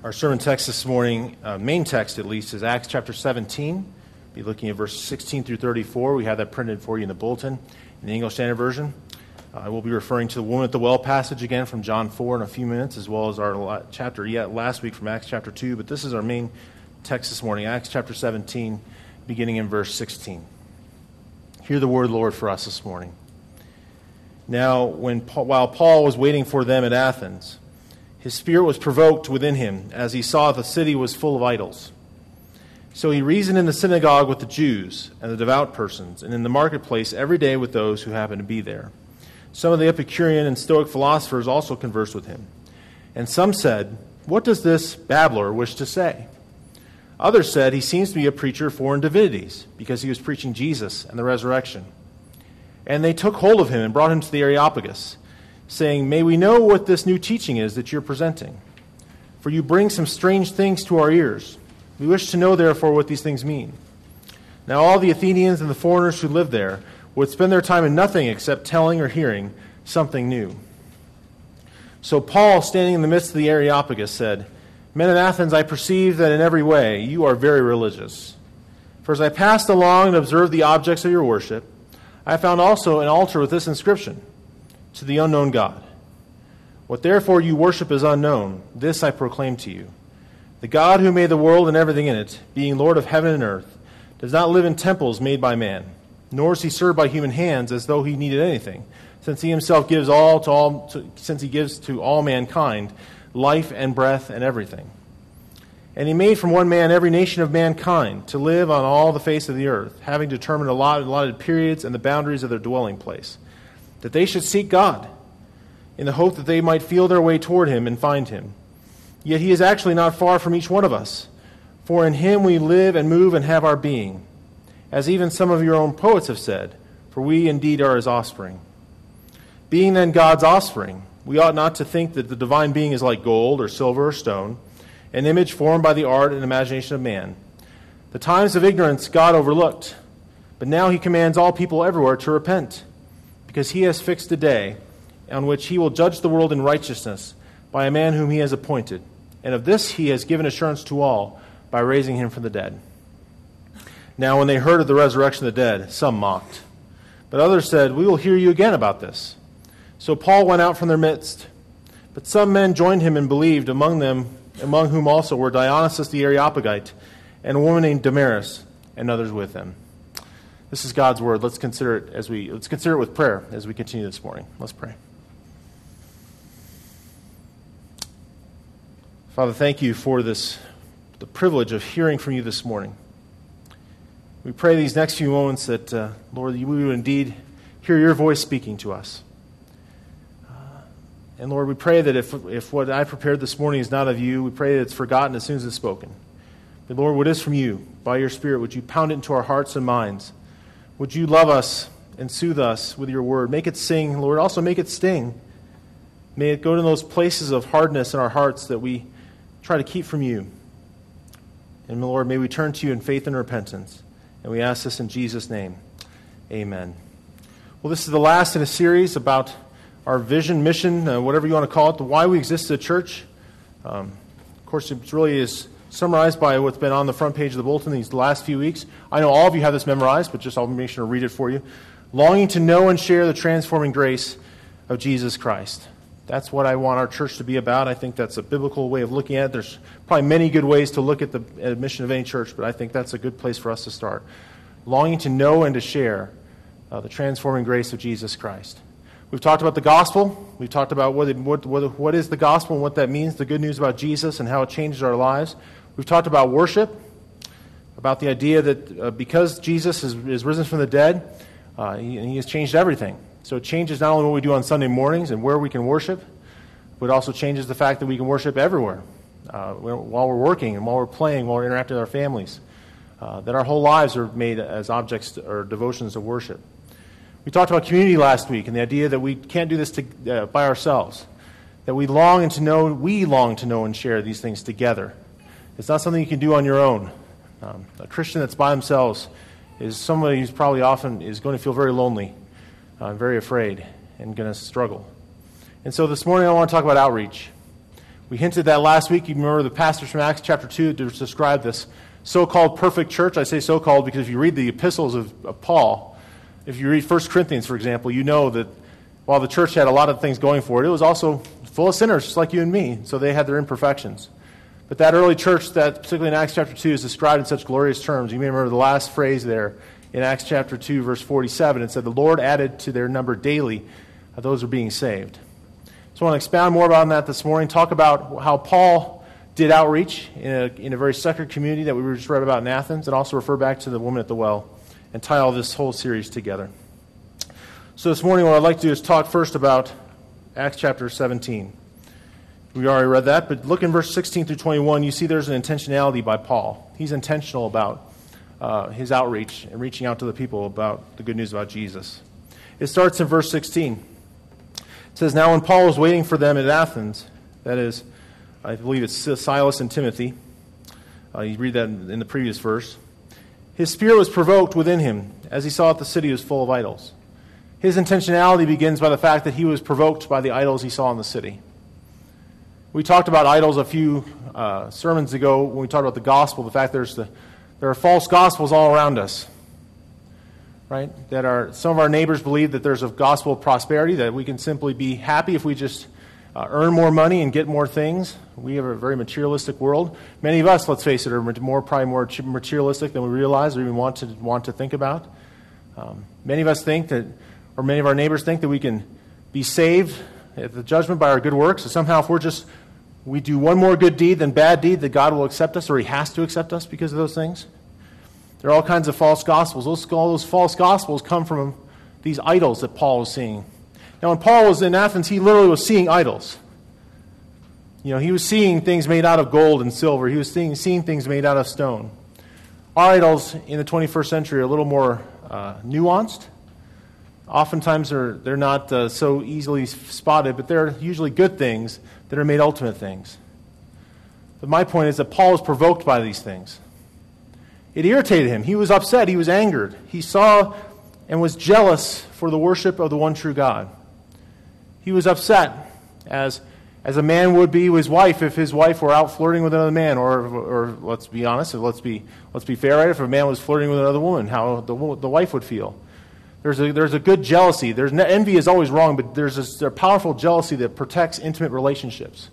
Our sermon text this morning, main text at least, is Acts chapter 17. Be looking at verses 16 through 34. We have that printed for you in the bulletin in the English Standard Version. I will be referring to the woman at the well passage again from John 4 in a few minutes, as well as our chapter last week from Acts chapter 2. But this is our main text this morning, Acts chapter 17, beginning in verse 16. Hear the word of the Lord for us this morning. Now, while Paul was waiting for them at Athens, his spirit was provoked within him as he saw the city was full of idols. So he reasoned in the synagogue with the Jews and the devout persons, and in the marketplace every day with those who happened to be there. Some of the Epicurean and Stoic philosophers also conversed with him. And some said, "What does this babbler wish to say?" Others said, "He seems to be a preacher of foreign divinities, because he was preaching Jesus and the resurrection." And they took hold of him and brought him to the Areopagus, saying, "May we know what this new teaching is that you're presenting? For you bring some strange things to our ears. We wish to know, therefore, what these things mean." Now all the Athenians and the foreigners who lived there would spend their time in nothing except telling or hearing something new. So Paul, standing in the midst of the Areopagus, said, "Men of Athens, I perceive that in every way you are very religious. For as I passed along and observed the objects of your worship, I found also an altar with this inscription, 'To the unknown God.' What therefore you worship is unknown, this I proclaim to you. The God who made the world and everything in it, being Lord of heaven and earth, does not live in temples made by man, nor is he served by human hands as though he needed anything, since he himself gives to all mankind life and breath and everything. And he made from one man every nation of mankind to live on all the face of the earth, having determined allotted periods and the boundaries of their dwelling place, that they should seek God, in the hope that they might feel their way toward him and find him. Yet he is actually not far from each one of us, for in him we live and move and have our being, as even some of your own poets have said, for we indeed are his offspring. Being then God's offspring, we ought not to think that the divine being is like gold or silver or stone, an image formed by the art and imagination of man. The times of ignorance God overlooked, but now he commands all people everywhere to repent, because he has fixed a day on which he will judge the world in righteousness by a man whom he has appointed. And of this he has given assurance to all by raising him from the dead." Now when they heard of the resurrection of the dead, some mocked. But others said, "We will hear you again about this." So Paul went out from their midst. But some men joined him and believed, among whom also were Dionysius the Areopagite, and a woman named Damaris, and others with them. This is God's word. Let's consider it with prayer as we continue this morning. Let's pray. Father, thank you for the privilege of hearing from you this morning. We pray these next few moments that, Lord, we would indeed hear your voice speaking to us. And Lord, we pray that if what I prepared this morning is not of you, we pray that it's forgotten as soon as it's spoken. But Lord, what is from you, by your Spirit, would you pound it into our hearts and minds? Would you love us and soothe us with your word? Make it sing, Lord. Also make it sting. May it go to those places of hardness in our hearts that we try to keep from you. And Lord, may we turn to you in faith and repentance. And we ask this in Jesus' name. Amen. Well, this is the last in a series about our vision, mission, whatever you want to call it, the why we exist as a church. Of course, it really is summarized by what's been on the front page of the bulletin these last few weeks. I know all of you have this memorized, but I'll make sure to read it for you. Longing to know and share the transforming grace of Jesus Christ. That's what I want our church to be about. I think that's a biblical way of looking at it. There's probably many good ways to look at the mission of any church, but I think that's a good place for us to start. Longing to know and to share the transforming grace of Jesus Christ. We've talked about the gospel. We've talked about what is the gospel and what that means, the good news about Jesus and how it changes our lives. We've talked about worship, about the idea that because Jesus is risen from the dead, he has changed everything. So it changes not only what we do on Sunday mornings and where we can worship, but it also changes the fact that we can worship everywhere, while we're working and while we're playing, while we're interacting with our families, that our whole lives are made as objects or devotions of worship. We talked about community last week and the idea that we can't do this by ourselves, that we long to know and share these things together. It's not something you can do on your own. A Christian that's by themselves is somebody who's probably often is going to feel very lonely, very afraid, and going to struggle. And so this morning I want to talk about outreach. We hinted at that last week. You remember the passage from Acts chapter 2 to describe this so-called perfect church. I say so-called because if you read the epistles of Paul, if you read 1 Corinthians, for example, you know that while the church had a lot of things going for it, it was also full of sinners, just like you and me, so they had their imperfections. But that early church, that particularly in Acts chapter 2, is described in such glorious terms. You may remember the last phrase there in Acts chapter 2, verse 47. It said, "The Lord added to their number daily those who are being saved." So I want to expound more on that this morning, talk about how Paul did outreach in a very secular community that we just read about in Athens, and also refer back to the woman at the well, and tie all this whole series together. So this morning what I'd like to do is talk first about Acts chapter 17. We already read that, but look in verse 16 through 21, you see there's an intentionality by Paul. He's intentional about his outreach and reaching out to the people about the good news about Jesus. It starts in verse 16. It says, "Now when Paul was waiting for them at Athens," that is, I believe it's Silas and Timothy. You read that in the previous verse. "His spirit was provoked within him as he saw that the city was full of idols." His intentionality begins by the fact that he was provoked by the idols he saw in the city. We talked about idols a few sermons ago when we talked about the gospel, the fact there are false gospels all around us. Right? Some of our neighbors believe that there's a gospel of prosperity, that we can simply be happy if we just earn more money and get more things. We have a very materialistic world. Many of us, let's face it, are probably more materialistic than we realize or even want to think about. Many of us think that, or many of our neighbors think that we can be saved at the judgment by our good works. So somehow if we do one more good deed than bad deed, that God will accept us, or He has to accept us because of those things. There are all kinds of false gospels. All those false gospels come from these idols that Paul was seeing. Now, when Paul was in Athens, he literally was seeing idols. He was seeing things made out of gold and silver. He was seeing things made out of stone. Our idols in the 21st century are a little more nuanced. Oftentimes they're not so easily spotted, but they're usually good things that are made ultimate things. But my point is that Paul was provoked by these things. It irritated him. He was upset. He was angered. He saw and was jealous for the worship of the one true God. He was upset, as a man would be with his wife if his wife were out flirting with another man, or let's be honest, let's be fair, right? If a man was flirting with another woman, how the wife would feel. There's a good jealousy. Envy is always wrong, but there's a powerful jealousy that protects intimate relationships.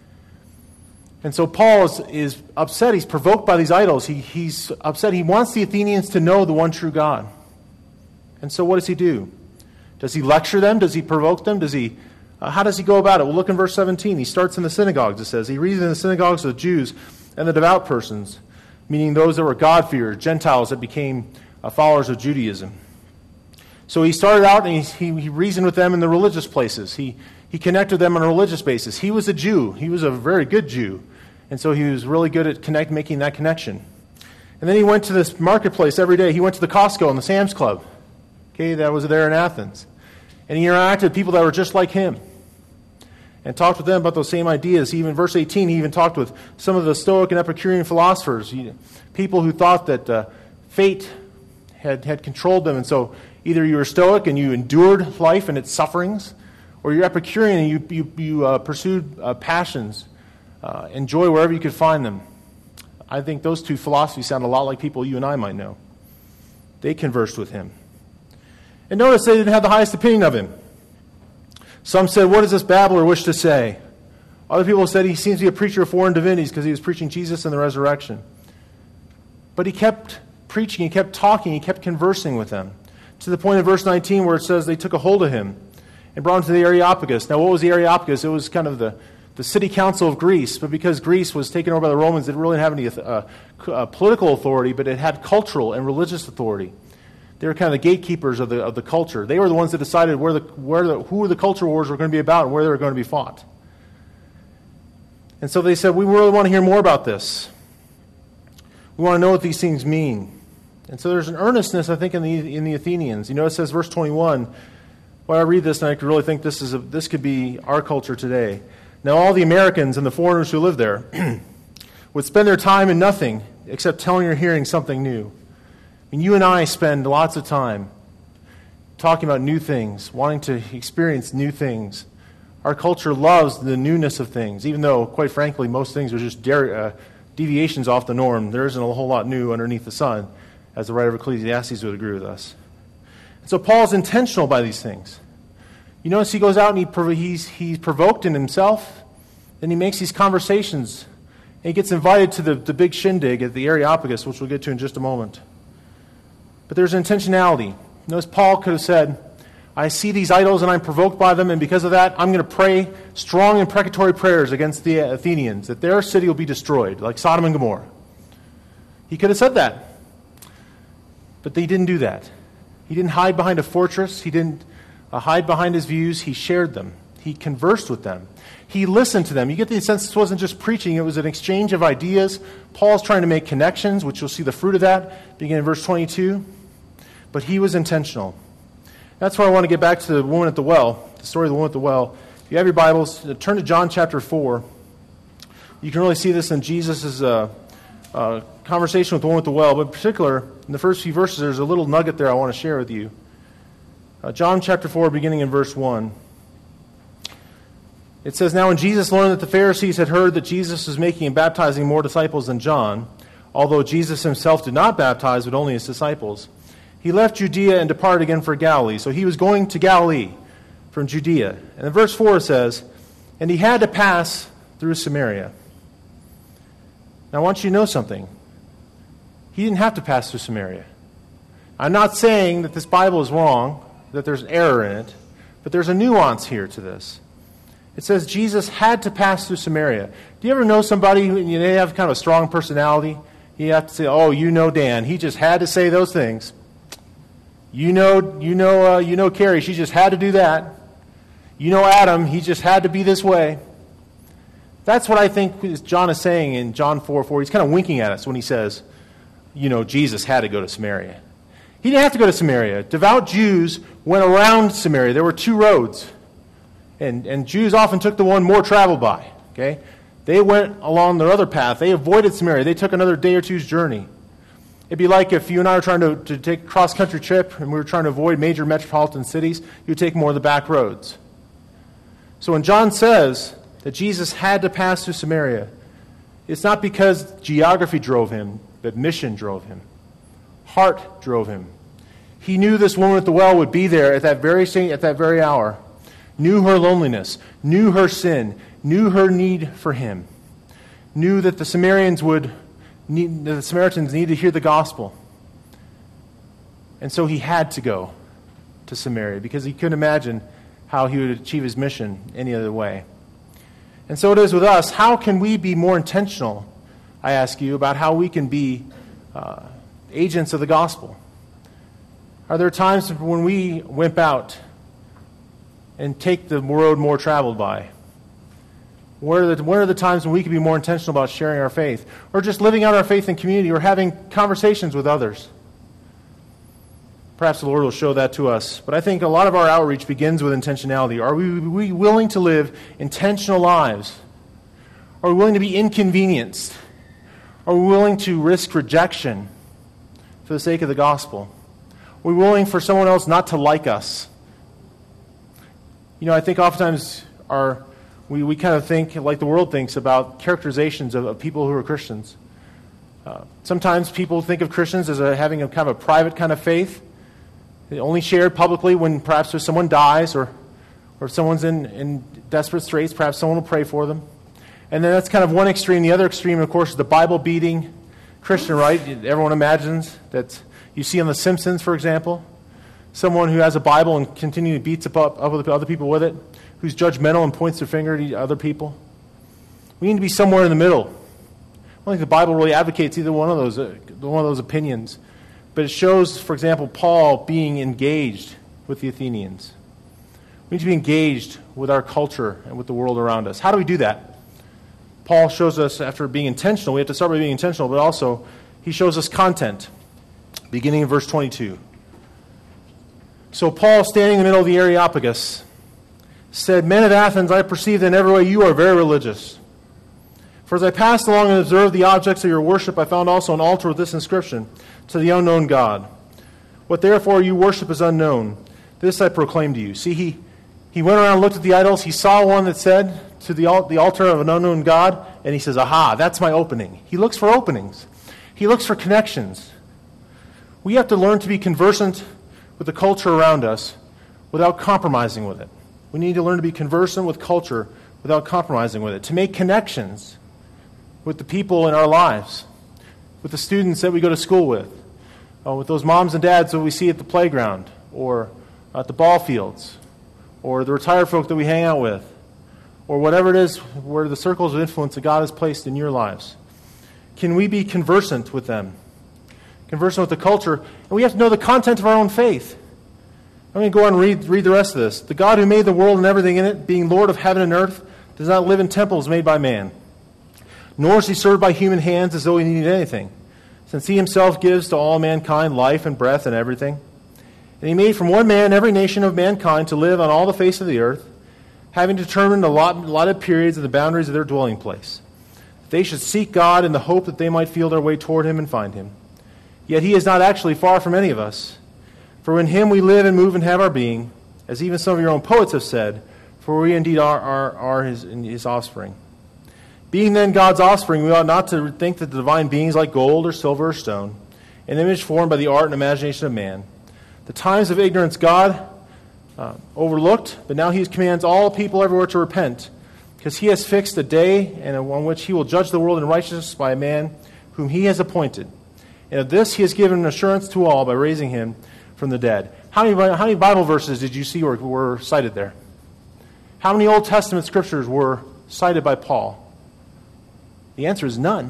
And so Paul is upset. He's provoked by these idols. He's upset. He wants the Athenians to know the one true God. And so what does he do? Does he lecture them? Does he provoke them? How does he go about it? Well, look in verse 17. He starts in the synagogues, it says. He reasoned in the synagogues of the Jews and the devout persons, meaning those that were God-fearers, Gentiles that became followers of Judaism. So he started out and he reasoned with them in the religious places. He connected them on a religious basis. He was a Jew. He was a very good Jew. And so he was really good at making that connection. And then he went to this marketplace every day. He went to the Costco and the Sam's Club, that was there in Athens. And he interacted with people that were just like him and talked with them about those same ideas. Even verse 18, he even talked with some of the Stoic and Epicurean philosophers, people who thought that fate had controlled them. And so either you were Stoic and you endured life and its sufferings, or you're Epicurean and you pursued passions, and joy wherever you could find them. I think those two philosophies sound a lot like people you and I might know. They conversed with him. And notice they didn't have the highest opinion of him. Some said, "What does this babbler wish to say?" Other people said he seems to be a preacher of foreign divinities because he was preaching Jesus and the resurrection. But he kept preaching, he kept talking, he kept conversing with them, to the point in verse 19 where it says they took a hold of him and brought him to the Areopagus. Now, what was the Areopagus? It was kind of the city council of Greece, but because Greece was taken over by the Romans, it didn't really have any political authority, but it had cultural and religious authority. They were kind of the gatekeepers of the culture. They were the ones that decided who the culture wars were going to be about and where they were going to be fought. And so they said, "We really want to hear more about this. We want to know what these things mean." And so there's an earnestness, I think, in the Athenians. It says, verse 21. When I read this, and I could really think this could be our culture today. "Now all the Americans and the foreigners who live there would spend their time in nothing except telling or hearing something new." And you and I spend lots of time talking about new things, wanting to experience new things, Our culture loves the newness of things, even though, quite frankly, most things are just deviations off the norm. There isn't a whole lot new underneath the sun, as the writer of Ecclesiastes would agree with us. And so Paul's intentional by these things. You notice he goes out and he's provoked in himself, then he makes these conversations, and he gets invited to the big shindig at the Areopagus, which we'll get to in just a moment. But there's intentionality. Notice Paul could have said, I see these idols and I'm provoked by them, and because of that, I'm going to pray strong imprecatory prayers against the Athenians, that their city will be destroyed, like Sodom and Gomorrah. He could have said that. But he didn't do that. He didn't hide behind a fortress. He didn't hide behind his views. He shared them. He conversed with them. He listened to them. You get the sense this wasn't just preaching. It was an exchange of ideas. Paul's trying to make connections, which you'll see the fruit of that, beginning in verse 22. But he was intentional. That's where I want to get back to the woman at the well, the story of the woman at the well. If you have your Bibles, turn to John chapter 4. You can really see this in Jesus' conversation with the woman at the well, but in particular, in the first few verses, there's a little nugget there I want to share with you. John chapter 4, beginning in verse 1. It says, Now when Jesus learned that the Pharisees had heard that Jesus was making and baptizing more disciples than John, although Jesus himself did not baptize, but only his disciples, he left Judea and departed again for Galilee. So he was going to Galilee from Judea. And in verse 4 it says, And he had to pass through Samaria. Now I want you to know something. He didn't have to pass through Samaria. I'm not saying that this Bible is wrong, that there's error in it, but there's a nuance here to this. It says Jesus had to pass through Samaria. Do you ever know somebody who they have kind of a strong personality? You have to say, oh, you know Dan. He just had to say those things. You know Carrie. She just had to do that. You know Adam. He just had to be this way. That's what I think John is saying in John 4:4. He's kind of winking at us when he says, Jesus had to go to Samaria. He didn't have to go to Samaria. Devout Jews went around Samaria. There were two roads. And Jews often took the one more traveled by. Okay? They went along their other path. They avoided Samaria. They took another day or two's journey. It'd be like if you and I were trying to take a cross-country trip and we were trying to avoid major metropolitan cities, you'd take more of the back roads. So when John says that Jesus had to pass through Samaria, it's not because geography drove him, but mission drove him. Heart drove him. He knew this woman at the well would be there at that very hour, knew her loneliness, knew her sin, knew her need for him, knew that the Samaritans needed to hear the gospel. And so he had to go to Samaria because he couldn't imagine how he would achieve his mission any other way. And so it is with us. How can we be more intentional, I ask you, about how we can be agents of the gospel? Are there times when we wimp out and take the road more traveled by? Where are the times when we can be more intentional about sharing our faith, or just living out our faith in community, or having conversations with others? Perhaps the Lord will show that to us. But I think a lot of our outreach begins with intentionality. Are we willing to live intentional lives? Are we willing to be inconvenienced? Are we willing to risk rejection for the sake of the gospel? Are we willing for someone else not to like us? I think oftentimes we kind of think like the world thinks about characterizations of people who are Christians. Sometimes people think of Christians as having a kind of a private kind of faith, only shared publicly when perhaps if someone dies or if someone's in desperate straits, perhaps someone will pray for them. And then that's kind of one extreme. The other extreme, of course, is the Bible-beating Christian, right? Everyone imagines that you see on The Simpsons, for example, someone who has a Bible and continually beats up other people with it, who's judgmental and points their finger at other people. We need to be somewhere in the middle. I don't think the Bible really advocates either one of those opinions, but it shows, for example, Paul being engaged with the Athenians. We need to be engaged with our culture and with the world around us. How do we do that? Paul shows us, after being intentional, we have to start by being intentional, but also he shows us content, beginning in verse 22. So Paul, standing in the middle of the Areopagus, said, Men of Athens, I perceive that in every way you are very religious. For as I passed along and observed the objects of your worship, I found also an altar with this inscription, To the unknown God. What therefore you worship is unknown. This I proclaim to you. See, He went around and looked at the idols. He saw one that said to the altar of an unknown God, and he says, aha, that's my opening. He looks for openings. He looks for connections. We have to learn to be conversant with the culture around us without compromising with it. We need to learn to be conversant with culture without compromising with it, to make connections with the people in our lives, with the students that we go to school with those moms and dads that we see at the playground or at the ball fields, or the retired folk that we hang out with, or whatever it is where the circles of influence that God has placed in your lives. Can we be conversant with them? Conversant with the culture. And we have to know the content of our own faith. I'm going to go on and read the rest of this. The God who made the world and everything in it, being Lord of heaven and earth, does not live in temples made by man, nor is he served by human hands as though he needed anything, since he himself gives to all mankind life and breath and everything. And he made from one man every nation of mankind to live on all the face of the earth, having determined allotted periods and the boundaries of their dwelling place. They should seek God in the hope that they might feel their way toward him and find him. Yet he is not actually far from any of us. For in him we live and move and have our being, as even some of your own poets have said, for we indeed are his offspring. Being then God's offspring, we ought not to think that the divine beings like gold or silver or stone, an image formed by the art and imagination of man. The times of ignorance God overlooked, but now he commands all people everywhere to repent, because he has fixed a day on which he will judge the world in righteousness by a man whom he has appointed. And of this he has given assurance to all by raising him from the dead. How many Bible verses did you see were cited there? How many Old Testament scriptures were cited by Paul? The answer is none.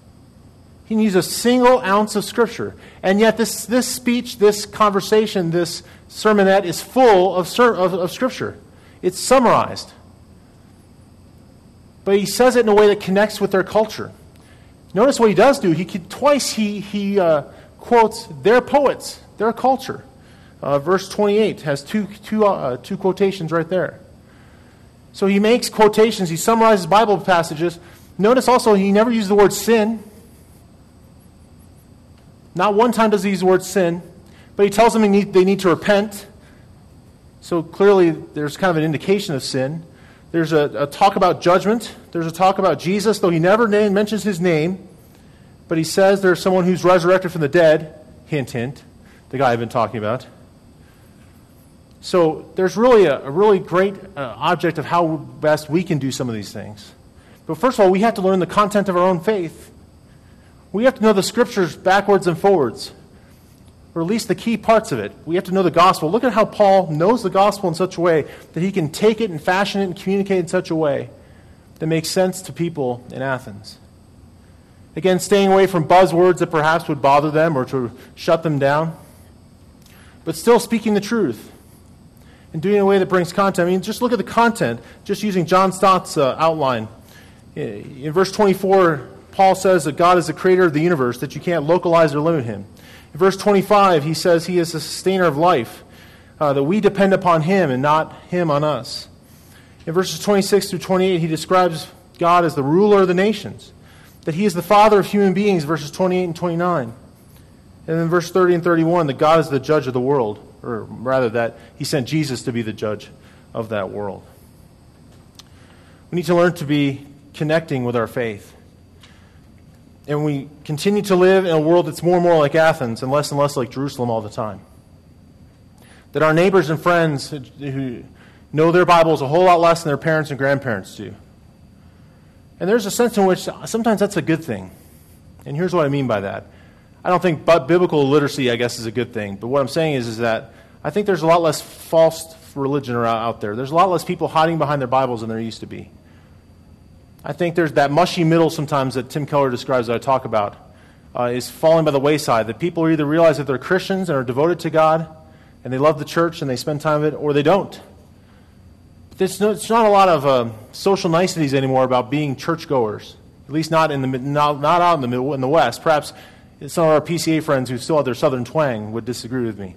He didn't use a single ounce of scripture. And yet this speech, this conversation, this sermonette is full of scripture. It's summarized. But he says it in a way that connects with their culture. Notice what he does do. He quotes their poets, their culture. Verse 28 has two quotations right there. So he makes quotations. He summarizes Bible passages. Notice also he never used the word sin. Not one time does he use the word sin. But he tells them they need to repent. So clearly there's kind of an indication of sin. There's a talk about judgment. There's a talk about Jesus, though he never mentions his name. But he says there's someone who's resurrected from the dead. Hint, hint. The guy I've been talking about. So there's really a really great object of how best we can do some of these things. But first of all, we have to learn the content of our own faith. We have to know the scriptures backwards and forwards, or at least the key parts of it. We have to know the gospel. Look at how Paul knows the gospel in such a way that he can take it and fashion it and communicate in such a way that makes sense to people in Athens. Again, staying away from buzzwords that perhaps would bother them or to shut them down, but still speaking the truth and doing it in a way that brings content. I mean, just look at the content, just using John Stott's outline. In verse 24, Paul says that God is the creator of the universe, that you can't localize or limit him. In verse 25, he says he is the sustainer of life, that we depend upon him and not him on us. In verses 26 through 28, he describes God as the ruler of the nations, that he is the father of human beings, verses 28 and 29. And then verse 30 and 31, that God is the judge of the world, or rather that he sent Jesus to be the judge of that world. We need to learn to be connecting with our faith. And we continue to live in a world that's more and more like Athens and less like Jerusalem all the time. That our neighbors and friends who know their Bibles a whole lot less than their parents and grandparents do. And there's a sense in which sometimes that's a good thing. And here's what I mean by that. I don't think biblical literacy, I guess, is a good thing. But what I'm saying is that I think there's a lot less false religion out there. There's a lot less people hiding behind their Bibles than there used to be. I think there's that mushy middle sometimes that Tim Keller describes that I talk about is falling by the wayside. That people either realize that they're Christians and are devoted to God and they love the church and they spend time with it, or they don't. It's not a lot of social niceties anymore about being churchgoers. At least not out in the West. Perhaps some of our PCA friends who still have their Southern twang would disagree with me.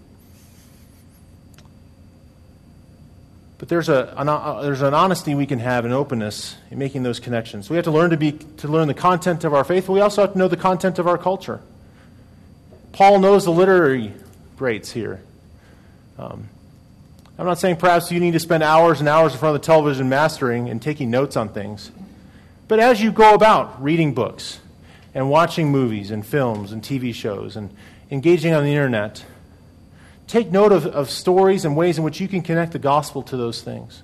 But there's an honesty we can have, an openness in making those connections. We have to learn to learn the content of our faith, but we also have to know the content of our culture. Paul knows the literary greats here. I'm not saying perhaps you need to spend hours and hours in front of the television mastering and taking notes on things. But as you go about reading books and watching movies and films and TV shows and engaging on the internet, take note of stories and ways in which you can connect the gospel to those things.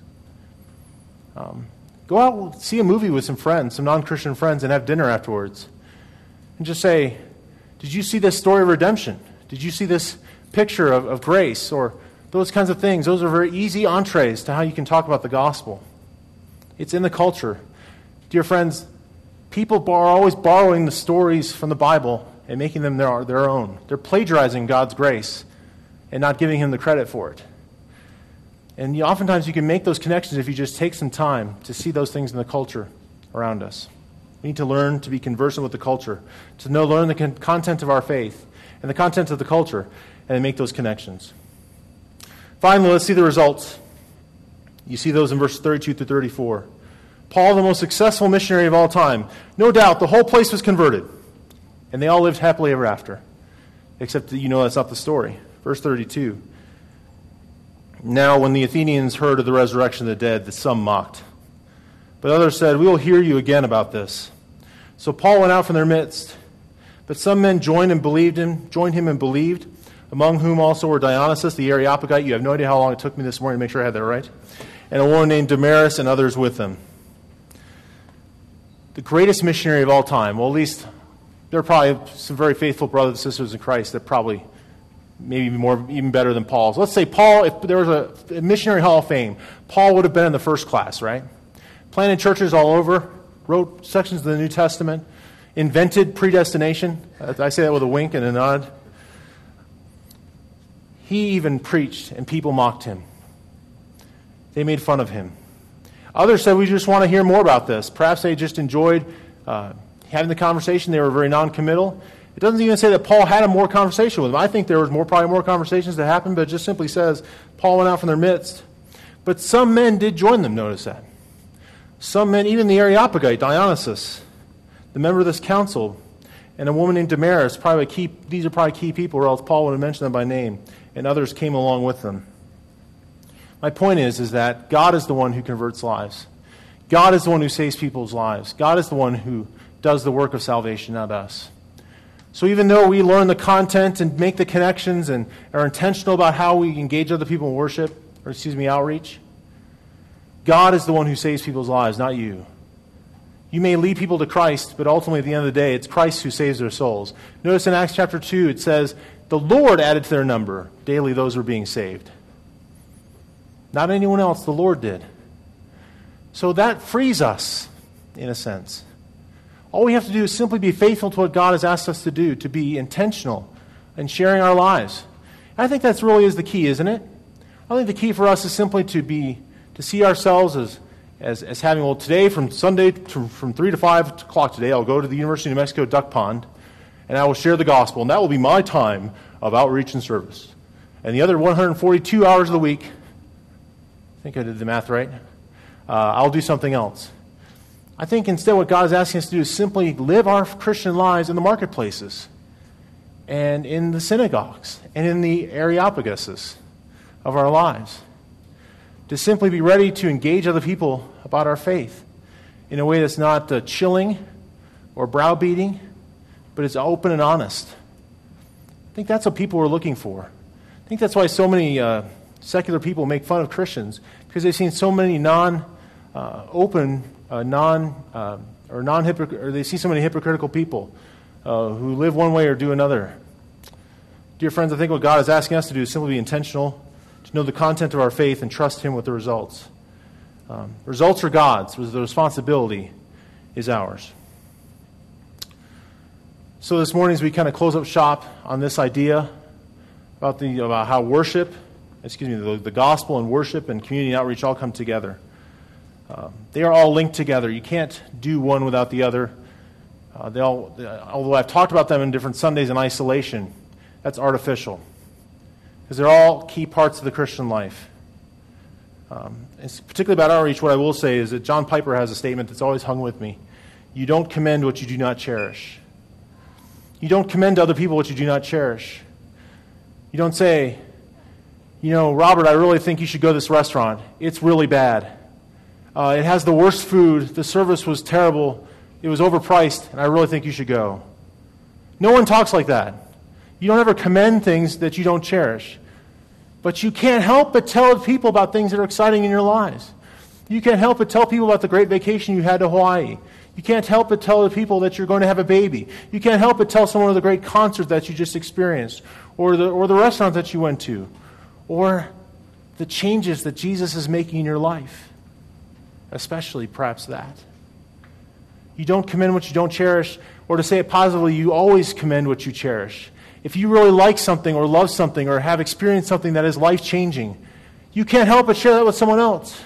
Go out, see a movie with some friends, some non-Christian friends, and have dinner afterwards. And just say, did you see this story of redemption? Did you see this picture of grace? Or those kinds of things. Those are very easy entrees to how you can talk about the gospel. It's in the culture. Dear friends, people are always borrowing the stories from the Bible and making them their own. They're plagiarizing God's grace and not giving Him the credit for it. And oftentimes you can make those connections if you just take some time to see those things in the culture around us. We need to learn to be conversant with the culture, to learn the content of our faith and the content of the culture, and then make those connections. Finally, let's see the results. You see those in verses 32 through 34. Paul, the most successful missionary of all time. No doubt, the whole place was converted, and they all lived happily ever after. Except that that's not the story. Verse 32. Now, when the Athenians heard of the resurrection of the dead, some mocked. But others said, we will hear you again about this. So Paul went out from their midst. But some men joined him and believed, among whom also were Dionysius the Areopagite. You have no idea how long it took me this morning to make sure I had that right. And a woman named Damaris and others with them. The greatest missionary of all time. Well, at least there are probably some very faithful brothers and sisters in Christ that probably maybe even better than Paul's. Let's say Paul, if there was a missionary hall of fame, Paul would have been in the first class, right? Planted churches all over, wrote sections of the New Testament, invented predestination. I say that with a wink and a nod. He even preached, and people mocked him. They made fun of him. Others said, we just want to hear more about this. Perhaps they just enjoyed having the conversation. They were very non-committal. It doesn't even say that Paul had a more conversation with them. I think there was probably more conversations that happened, but it just simply says Paul went out from their midst. But some men did join them, notice that. Some men, even the Areopagite, Dionysius, the member of this council, and a woman named Damaris, these are probably key people, or else Paul would have mentioned them by name, and others came along with them. My point is that God is the one who converts lives. God is the one who saves people's lives. God is the one who does the work of salvation, not us. So even though we learn the content and make the connections and are intentional about how we engage other people in outreach, God is the one who saves people's lives, not you. You may lead people to Christ, but ultimately at the end of the day, it's Christ who saves their souls. Notice in Acts chapter 2, it says, the Lord added to their number daily those who were being saved. Not anyone else, the Lord did. So that frees us, in a sense. All we have to do is simply be faithful to what God has asked us to do, to be intentional in sharing our lives. I think that's really is the key, isn't it? I think the key for us is simply to see ourselves as having, today from Sunday from 3 to 5 o'clock today, I'll go to the University of New Mexico Duck Pond, and I will share the gospel, and that will be my time of outreach and service. And the other 142 hours of the week, I think I did the math right, I'll do something else. I think instead what God is asking us to do is simply live our Christian lives in the marketplaces and in the synagogues and in the Areopaguses of our lives. To simply be ready to engage other people about our faith in a way that's not chilling or browbeating, but it's open and honest. I think that's what people are looking for. I think that's why so many secular people make fun of Christians, because they've seen so many they see so many hypocritical people who live one way or do another. Dear friends, I think what God is asking us to do is simply be intentional, to know the content of our faith and trust Him with the results. Results are God's, the responsibility is ours. So this morning, as we kind of close up shop on this idea about how the gospel and worship and community outreach all come together. They are all linked together. You can't do one without the other. Although I've talked about them in different Sundays in isolation, that's artificial. Because they're all key parts of the Christian life. It's particularly about outreach, what I will say is that John Piper has a statement that's always hung with me. You don't commend what you do not cherish. You don't commend to other people what you do not cherish. You don't say, Robert, I really think you should go to this restaurant. It's really bad. It has the worst food. The service was terrible. It was overpriced, and I really think you should go. No one talks like that. You don't ever commend things that you don't cherish. But you can't help but tell people about things that are exciting in your lives. You can't help but tell people about the great vacation you had to Hawaii. You can't help but tell the people that you're going to have a baby. You can't help but tell someone of the great concert that you just experienced, or the restaurant that you went to, or the changes that Jesus is making in your life, especially perhaps that. You don't commend what you don't cherish, or to say it positively, you always commend what you cherish. If you really like something or love something or have experienced something that is life-changing, you can't help but share that with someone else.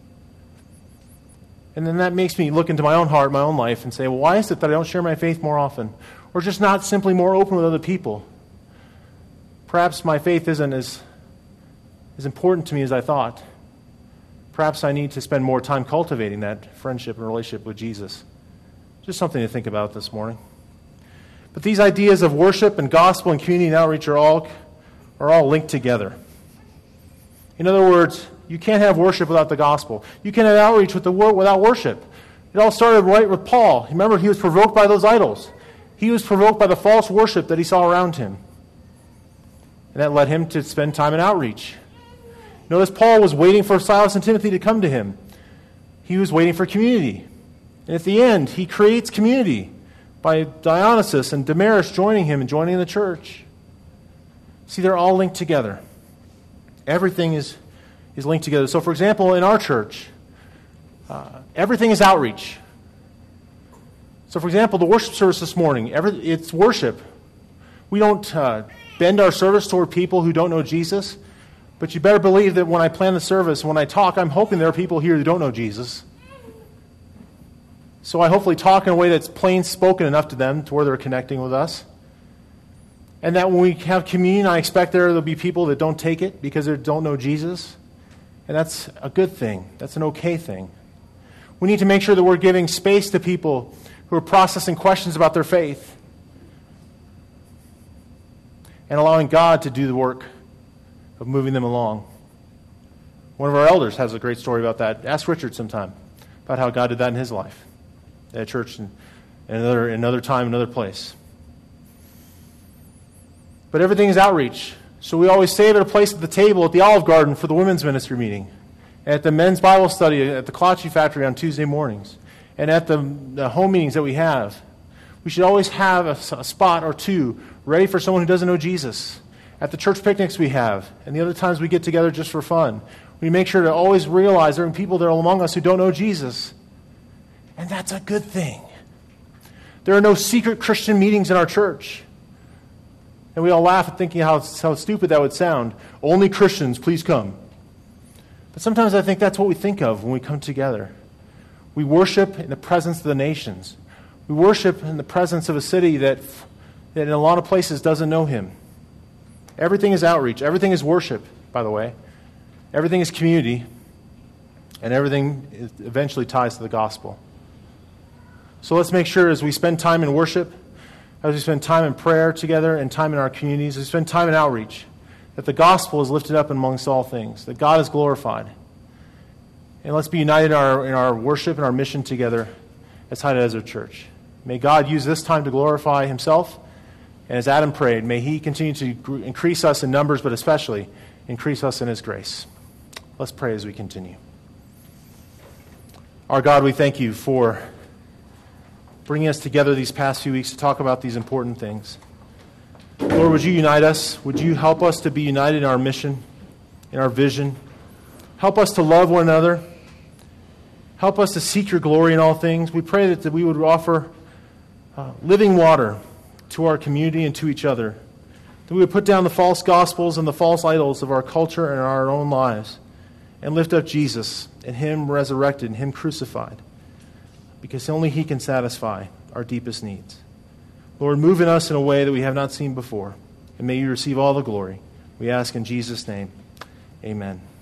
And then that makes me look into my own heart, my own life, and say, well, why is it that I don't share my faith more often? Or just not simply more open with other people? Perhaps my faith isn't as important to me as I thought. Perhaps I need to spend more time cultivating that friendship and relationship with Jesus. Just something to think about this morning. But these ideas of worship and gospel and community and outreach are all linked together. In other words, you can't have worship without the gospel. You can't have outreach without worship. It all started right with Paul. Remember, he was provoked by those idols. He was provoked by the false worship that he saw around him. And that led him to spend time in outreach. Notice Paul was waiting for Silas and Timothy to come to him. He was waiting for community. And at the end, he creates community by Dionysus and Damaris joining him and joining the church. See, they're all linked together. Everything is linked together. So, for example, in our church, everything is outreach. So, for example, the worship service this morning, it's worship. We don't bend our service toward people who don't know Jesus, but you better believe that when I plan the service, when I talk, I'm hoping there are people here who don't know Jesus. So I hopefully talk in a way that's plain spoken enough to them to where they're connecting with us. And that when we have communion, I expect there'll be people that don't take it because they don't know Jesus. And that's a good thing. That's an okay thing. We need to make sure that we're giving space to people who are processing questions about their faith and allowing God to do the work of moving them along. One of our elders has a great story about that. Ask Richard sometime about how God did that in his life at church and another time, another place. But everything is outreach. So we always save it a place at the table at the Olive Garden for the women's ministry meeting, at the men's Bible study at the Kolache Factory on Tuesday mornings, and at the home meetings that we have. We should always have a spot or two ready for someone who doesn't know Jesus. At the church picnics we have, and the other times we get together just for fun, we make sure to always realize there are people there among us who don't know Jesus. And that's a good thing. There are no secret Christian meetings in our church. And we all laugh at thinking how stupid that would sound. Only Christians, please come. But sometimes I think that's what we think of when we come together. We worship in the presence of the nations. We worship in the presence of a city that in a lot of places doesn't know him. Everything is outreach. Everything is worship, by the way. Everything is community. And everything eventually ties to the gospel. So let's make sure as we spend time in worship, as we spend time in prayer together and time in our communities, as we spend time in outreach, that the gospel is lifted up amongst all things, that God is glorified. And let's be united in our worship and our mission together as High Desert Church. May God use this time to glorify himself. And as Adam prayed, may he continue to increase us in numbers, but especially increase us in his grace. Let's pray as we continue. Our God, we thank you for bringing us together these past few weeks to talk about these important things. Lord, would you unite us? Would you help us to be united in our mission, in our vision? Help us to love one another. Help us to seek your glory in all things. We pray that we would offer living water to our community and to each other. That we would put down the false gospels and the false idols of our culture and our own lives and lift up Jesus and him resurrected and him crucified, because only he can satisfy our deepest needs. Lord, move in us in a way that we have not seen before, and may you receive all the glory. We ask in Jesus' name, amen.